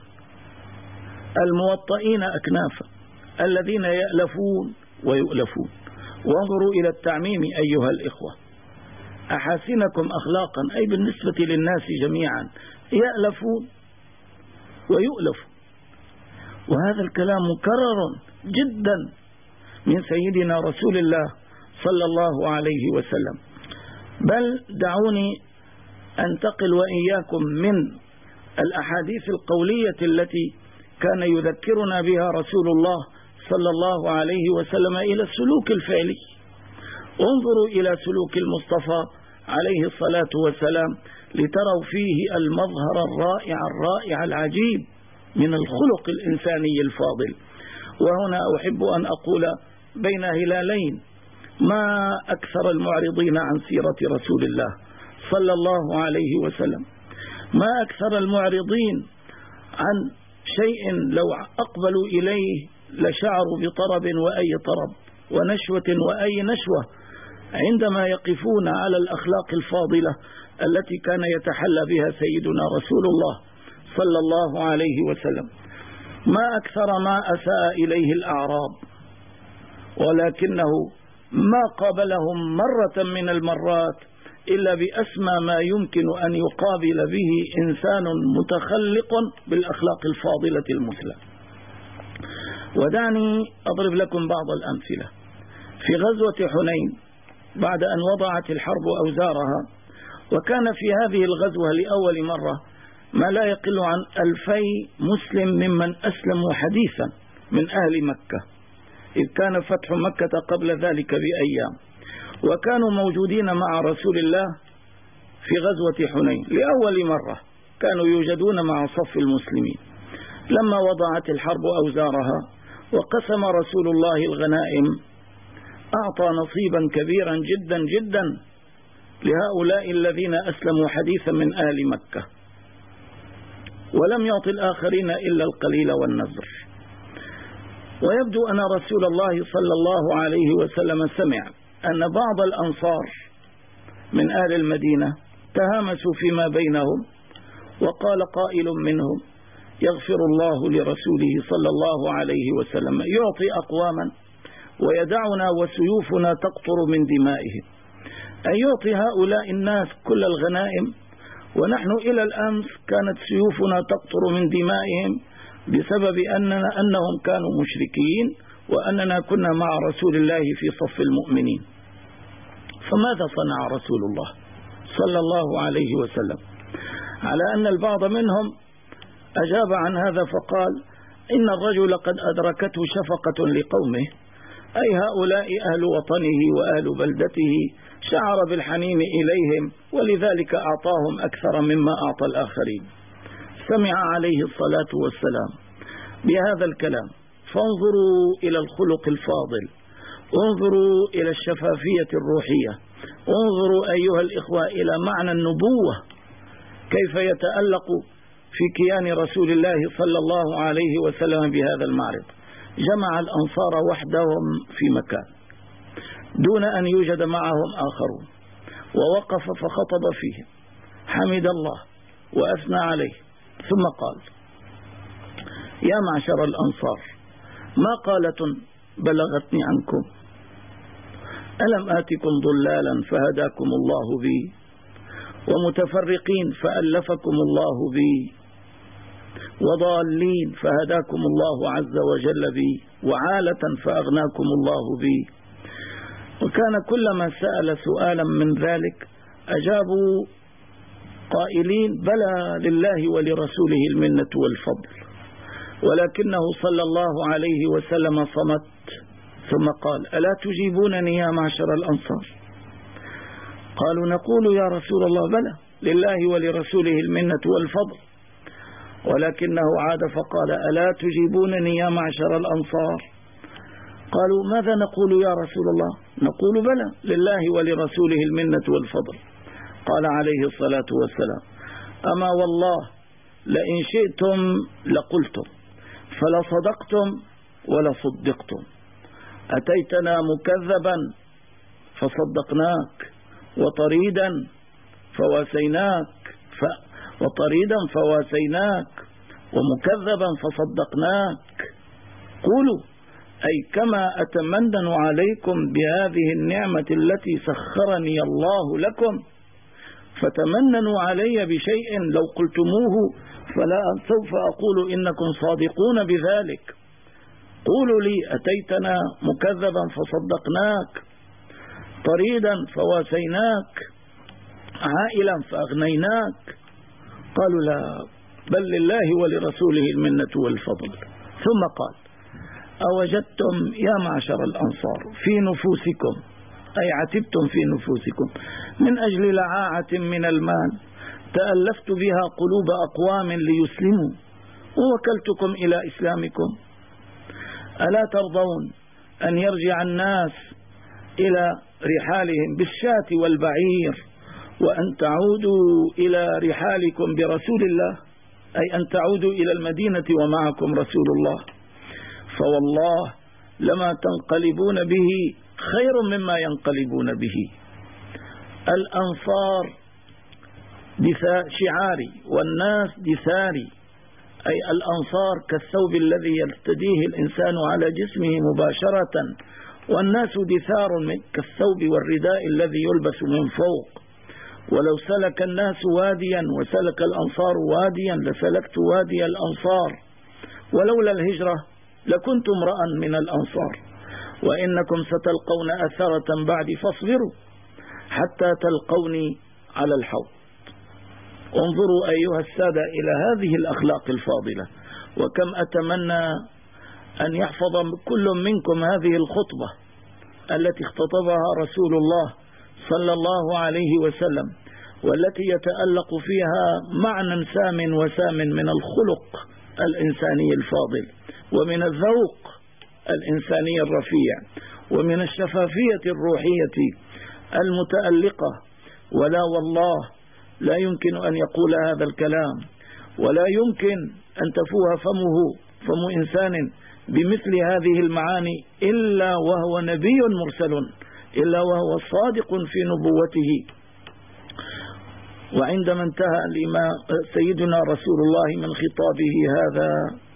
الموطئين أكنافا الذين يألفون ويؤلفون. وانظروا إلى التعميم أيها الإخوة: أحاسنكم أخلاقا أي بالنسبة للناس جميعا يألفون ويؤلفون. وهذا الكلام مكرر جدا من سيدنا رسول الله صلى الله عليه وسلم. بل دعوني أنتقل وإياكم من الأحاديث القولية التي كان يذكرنا بها رسول الله صلى الله عليه وسلم إلى السلوك الفعلي. انظروا إلى سلوك المصطفى عليه الصلاة والسلام لتروا فيه المظهر الرائع الرائع العجيب من الخلق الإنساني الفاضل. وهنا أحب أن أقول بين هلالين: ما أكثر المعرضين عن سيرة رسول الله صلى الله عليه وسلم، ما أكثر المعرضين عن شيء لو أقبلوا إليه لشعروا بطرب وأي طرب ونشوة وأي نشوة عندما يقفون على الأخلاق الفاضلة التي كان يتحلى بها سيدنا رسول الله صلى الله عليه وسلم. ما أكثر ما أساء إليه الأعراب، ولكنه ما قابلهم مرة من المرات إلا بأسمى ما يمكن أن يقابل به إنسان متخلق بالأخلاق الفاضلة المثلى. ودعني أضرب لكم بعض الأمثلة. في غزوة حنين بعد أن وضعت الحرب أوزارها، وكان في هذه الغزوة لأول مرة ما لا يقل عن ألفي مسلم ممن أسلموا حديثا من أهل مكة، إذ كان فتح مكة قبل ذلك بأيام، وكانوا موجودين مع رسول الله في غزوة حنين لأول مرة، كانوا يوجدون مع صف المسلمين. لما وضعت الحرب أوزارها وقسم رسول الله الغنائم أعطى نصيبا كبيرا جدا جدا لهؤلاء الذين أسلموا حديثا من آل مكة، ولم يعطي الآخرين إلا القليل والنذر. ويبدو أن رسول الله صلى الله عليه وسلم سمع أن بعض الأنصار من آل المدينة تهامسوا فيما بينهم، وقال قائل منهم: يغفر الله لرسوله صلى الله عليه وسلم يعطي أقواما ويدعنا وسيوفنا تقطر من دمائهم، أن يعطي هؤلاء الناس كل الغنائم ونحن إلى الأمس كانت سيوفنا تقطر من دمائهم بسبب أننا أنهم كانوا مشركين وأننا كنا مع رسول الله في صف المؤمنين. فماذا صنع رسول الله صلى الله عليه وسلم؟ على أن البعض منهم أجاب عن هذا فقال: إن الرجل قد أدركته شفقة لقومه، أي هؤلاء أهل وطنه وأهل بلدته، شعر بالحنين إليهم ولذلك أعطاهم أكثر مما أعطى الآخرين. سمع عليه الصلاة والسلام بهذا الكلام، فانظروا إلى الخلق الفاضل، انظروا إلى الشفافية الروحية، انظروا أيها الإخوة إلى معنى النبوة كيف يتألق في كيان رسول الله صلى الله عليه وسلم بهذا المعرض. جمع الأنصار وحدهم في مكان، دون أن يوجد معهم آخرون، ووقف فخطب فيهم، حمد الله وأثنى عليه، ثم قال: يا معشر الأنصار، ما قالة بلغتني عنكم؟ ألم آتكم ضلالا فهداكم الله بي، ومتفرقين فألفكم الله بي، وضالين فهداكم الله عز وجل بي، وعالة فأغناكم الله بي. وكان كلما سأل سؤالا من ذلك أجابوا قائلين: بلى، لله ولرسوله المنة والفضل. ولكنه صلى الله عليه وسلم صمت، ثم قال: ألا تجيبونني يا معشر الأنصار؟ قالوا: نقول يا رسول الله: بلى، لله ولرسوله المنة والفضل. ولكنه عاد فقال: ألا تجيبونني يا معشر الأنصار؟ قالوا: ماذا نقول يا رسول الله؟ نقول: بلى، لله ولرسوله المنة والفضل. قال عليه الصلاة والسلام: أما والله لئن شئتم لقلتم، فلصدقتم ولصدقتم. أتيتنا مكذبا فصدقناك، وطريدا فواسيناك ف... وطريدا فواسيناك ومكذبا فصدقناك. قولوا: أي كما أتمنن عليكم بهذه النعمة التي سخرني الله لكم، فتمننوا علي بشيء لو قلتموه فلا سوف أقول إنكم صادقون بذلك. قولوا لي: أتيتنا مكذبا فصدقناك، طريدا فواسيناك، عائلا فأغنيناك. قالوا: لا، بل لله ولرسوله المنة والفضل. ثم قال: أوجدتم يا معشر الأنصار في نفوسكم، أي عتبتم في نفوسكم، من أجل لعاعة من المال تألفت بها قلوب أقوام ليسلموا، ووكلتكم إلى إسلامكم. ألا ترضون أن يرجع الناس إلى رحالهم بالشاة والبعير، وأن تعودوا إلى رحالكم برسول الله، أي أن تعودوا إلى المدينة ومعكم رسول الله؟ فوالله لما تنقلبون به خير مما ينقلبون به. الأنصار شعاري والناس دثاري، أي الأنصار كالثوب الذي يرتديه الإنسان على جسمه مباشرة، والناس دثار كالثوب والرداء الذي يلبس من فوق. ولو سلك الناس واديا وسلك الأنصار واديا لسلكت وادي الأنصار، ولولا الهجرة لكنت امرأ من الأنصار. وإنكم ستلقون أثرة بعد، فاصبروا حتى تلقوني على الحوض. انظروا أيها السادة إلى هذه الأخلاق الفاضلة، وكم أتمنى أن يحفظ كل منكم هذه الخطبة التي اختطبها رسول الله صلى الله عليه وسلم، والتي يتألق فيها معنى سام وسام من الخلق الإنساني الفاضل، ومن الذوق الإنساني الرفيع، ومن الشفافية الروحية المتألقة. ولا والله لا يمكن أن يقول هذا الكلام، ولا يمكن أن تفوه فمه فم إنسان بمثل هذه المعاني إلا وهو نبي مرسل، إلا وهو صادق في نبوته. وعندما انتهى الإمام سيدنا رسول الله من خطابه هذا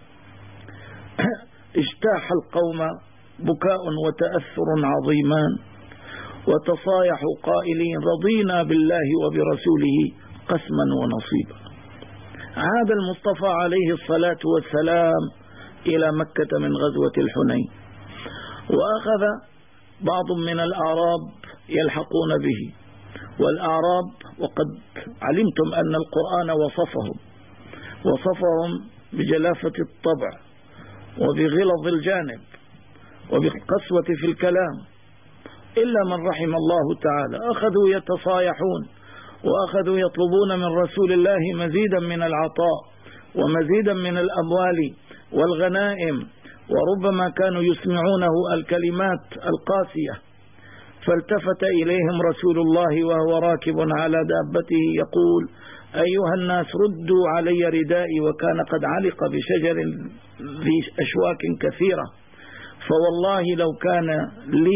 اجتاح القوم بكاء وتأثر عظيمان، وتصايحوا قائلين: رضينا بالله وبرسوله قسما ونصيبا. عاد المصطفى عليه الصلاة والسلام إلى مكة من غزوة الحنين، وأخذ بعض من الأعراب يلحقون به. والأعراب، وقد علمتم أن القرآن وصفهم وصفهم بجلافة الطبع وبغلظ الجانب وبالقسوة في الكلام، إلا من رحم الله تعالى. أخذوا يتصايحون، وأخذوا يطلبون من رسول الله مزيدا من العطاء ومزيدا من الأموال والغنائم، وربما كانوا يسمعونه الكلمات القاسية. فالتفت إليهم رسول الله وهو راكب على دابته يقول: أيها الناس، ردوا علي ردائي. وكان قد علق بشجر ذي أشواك كثيرة، فوالله لو كان لي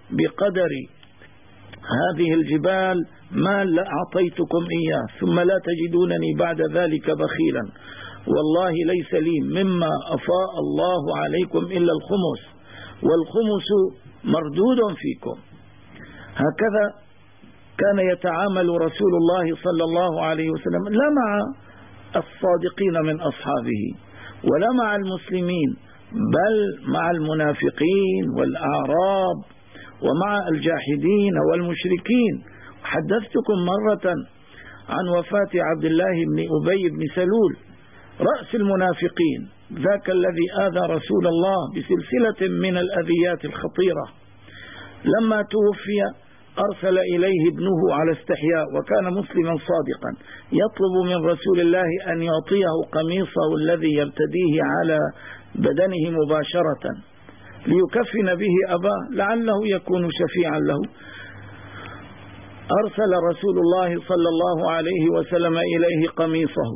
بقدر هذه الجبال مال لأعطيتكم إياه، ثم لا تجدونني بعد ذلك بخيلا. والله ليس لي مما أفاء الله عليكم إلا الخمس، والخمس مردود فيكم. هكذا كان يتعامل رسول الله صلى الله عليه وسلم، لا مع الصادقين من أصحابه ولا مع المسلمين، بل مع المنافقين والأعراب ومع الجاحدين والمشركين. حدثتكم مرة عن وفاة عبد الله بن أبي بن سلول رأس المنافقين، ذاك الذي آذى رسول الله بسلسلة من الأذيات الخطيرة. لما توفي أرسل إليه ابنه على استحياء، وكان مسلما صادقا، يطلب من رسول الله أن يعطيه قميصه الذي يرتديه على بدنه مباشرة ليكفن به أباه لعله يكون شفيعا له. أرسل رسول الله صلى الله عليه وسلم إليه قميصه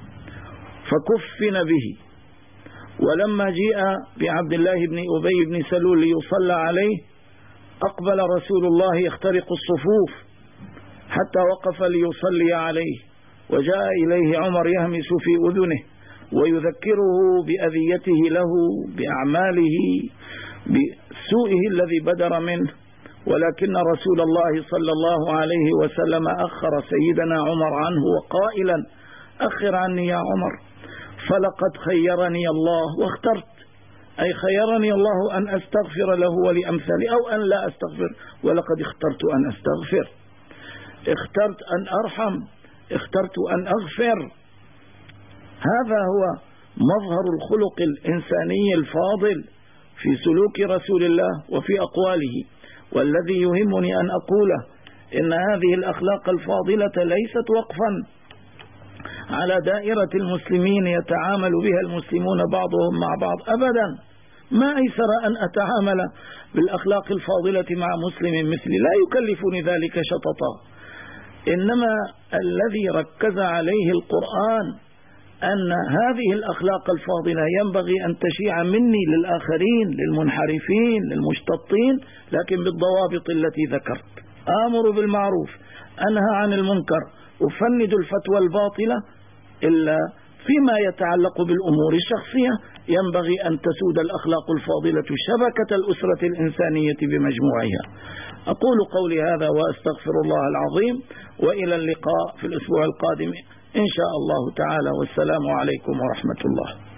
فكفن به. ولما جاء بعبد الله بن أبي بن سلول ليصلى عليه، أقبل رسول الله يخترق الصفوف حتى وقف ليصلي عليه، وجاء إليه عمر يهمس في أذنه ويذكره بأذيته له، بأعماله، بسوءه الذي بدر منه. ولكن رسول الله صلى الله عليه وسلم أخر سيدنا عمر عنه وقائلا: أخر عني يا عمر، فلقد خيرني الله واخترت، أي خيرني الله أن أستغفر له ولأمثالي أو أن لا أستغفر، ولقد اخترت أن أستغفر، اخترت أن أرحم، اخترت أن أغفر. هذا هو مظهر الخلق الإنساني الفاضل في سلوك رسول الله وفي أقواله. والذي يهمني أن أقوله إن هذه الأخلاق الفاضلة ليست وقفا على دائرة المسلمين يتعامل بها المسلمون بعضهم مع بعض أبدا. ما أيسر أن أتعامل بالأخلاق الفاضلة مع مسلم مثلي، لا يكلفني ذلك شططا. إنما الذي ركز عليه القرآن أن هذه الأخلاق الفاضلة ينبغي أن تشيع مني للآخرين، للمنحرفين، للمشتطين، لكن بالضوابط التي ذكرت. آمر بالمعروف، أنهى عن المنكر، أفند الفتوى الباطلة، إلا فيما يتعلق بالأمور الشخصية ينبغي أن تسود الأخلاق الفاضلة شبكة الأسرة الإنسانية بمجموعها. أقول قولي هذا وأستغفر الله العظيم، وإلى اللقاء في الأسبوع القادم إن شاء الله تعالى، والسلام عليكم ورحمة الله.